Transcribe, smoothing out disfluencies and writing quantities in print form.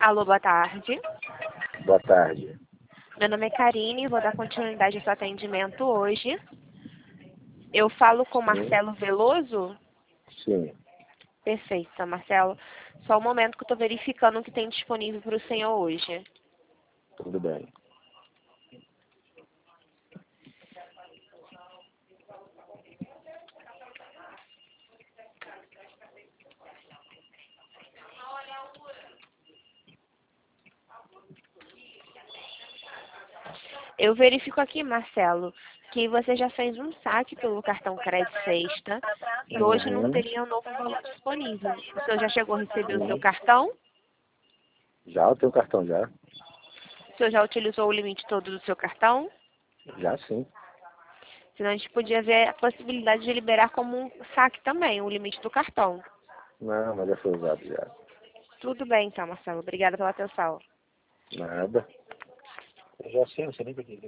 Alô, boa tarde. Boa tarde. Meu nome é Karine e vou dar continuidade ao seu atendimento hoje. Eu falo com Marcelo Veloso? Sim, Perfeito, Marcelo. Só um momento que eu estou verificando o que tem disponível para o senhor hoje. tudo bem. Eu verifico aqui, Marcelo, que você já fez um saque pelo cartão crédito sexta e hoje não teria um novo valor disponível. O senhor já chegou a receber o seu cartão? Já o teu cartão já? O senhor já utilizou o limite todo do seu cartão? Já sim. Senão a gente podia ver a possibilidade de liberar como um saque também, o limite do cartão. Não, mas já foi usado já. Tudo bem então, Marcelo. Obrigada pela atenção. Nada. Eu já sei, não sei nem por que